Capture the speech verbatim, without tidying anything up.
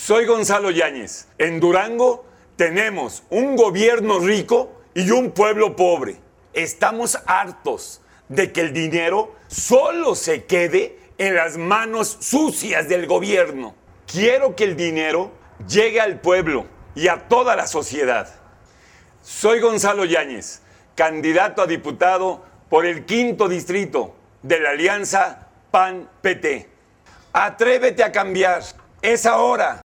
Soy Gonzalo Yáñez. En Durango tenemos un gobierno rico y un pueblo pobre. Estamos hartos de que el dinero solo se quede en las manos sucias del gobierno. Quiero que el dinero llegue al pueblo y a toda la sociedad. Soy Gonzalo Yáñez, candidato a diputado por el quinto distrito de la alianza P A N P T. Atrévete a cambiar. Es ahora.